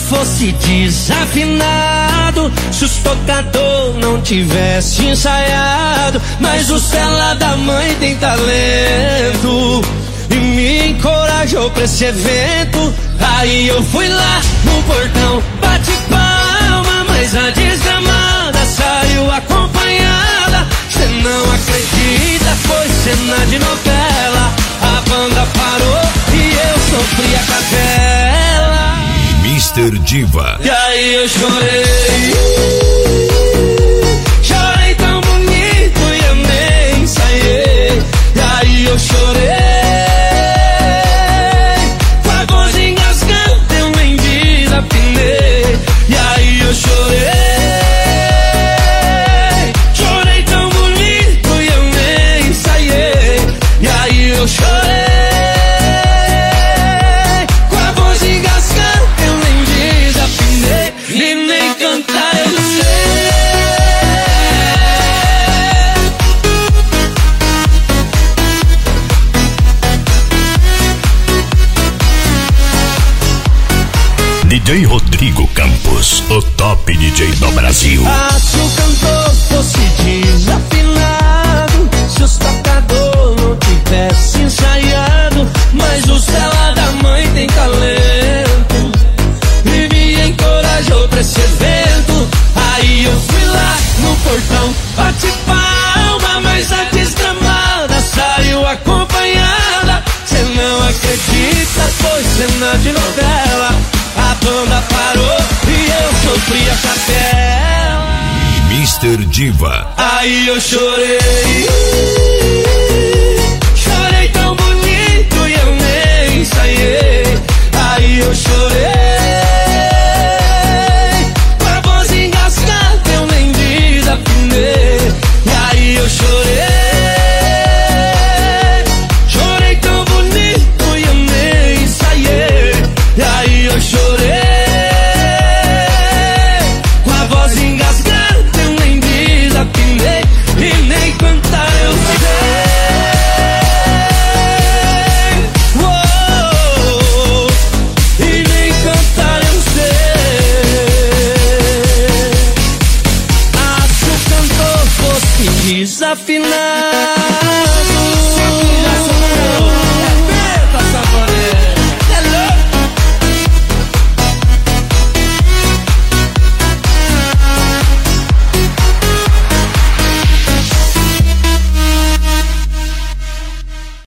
fosse desafinado, se os tocador não tivesse ensaiado, mas o Stella da mãe tem talento e me encorajou pra esse evento. Aí eu fui lá no portão, bate palma, mas a desgramada saiu acompanhada. Cê não acredita, foi cena de novela. A banda parou e eu sofri a capela. Mr. Diva. E aí eu chorei, chorei tão bonito e eu nem ensaiei. E aí eu chorei, com a voz engasgada eu nem desafinei. E aí eu chorei, chorei tão bonito e eu nem ensaiei. E aí eu chorei, com a voz engasgada eu nem desafinei. E nem cantar eu sei. DJ Rodrigo Campos, o top DJ do Brasil. Ah, se o cantor fosse desafinado, se os tocador não tivesse ensaiado, mas o Stella da mãe tem talento e me encorajou pra esse evento. Aí eu fui lá no portão, bate palma, mas a desgramada saiu acompanhada. Cê não acredita, foi cena de novela. A banda parou e eu sofri a capela. Mr. Diva. Aí eu chorei, chorei tão bonito e eu nem ensaiei. Aí eu chorei, com a voz engasgada eu nem desafinei. E aí eu chorei, chorei tão bonito e eu nem ensaiei. E aí eu chorei, com a voz engasgada eu nem desafinei. E nem cantar eu sei. Oh, e nem cantar eu sei. Ah, se o cantor fosse desafinado,